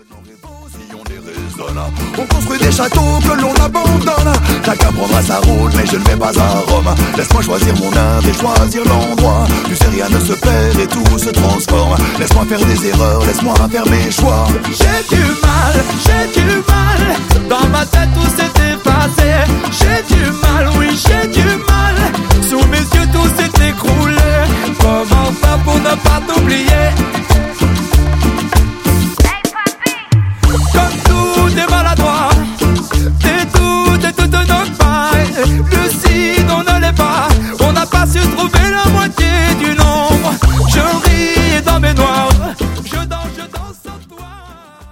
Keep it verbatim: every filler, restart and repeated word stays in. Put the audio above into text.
On construit des châteaux que l'on abandonne. Chacun prendra sa route, mais je ne vais pas à Rome. Laisse-moi choisir mon inde et choisir l'endroit. Tu sais, rien ne se perd et tout se transforme. Laisse-moi faire des erreurs, laisse-moi faire mes choix. J'ai du mal, j'ai du mal. Dans ma tête tout s'est effacé. J'ai du mal, oui